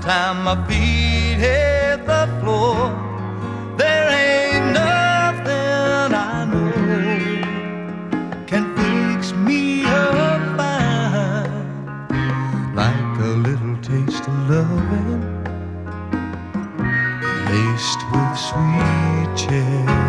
time my feet hit the floor, there ain't nothing I know can fix me up fine like a little taste of loving laced with sweet cherry.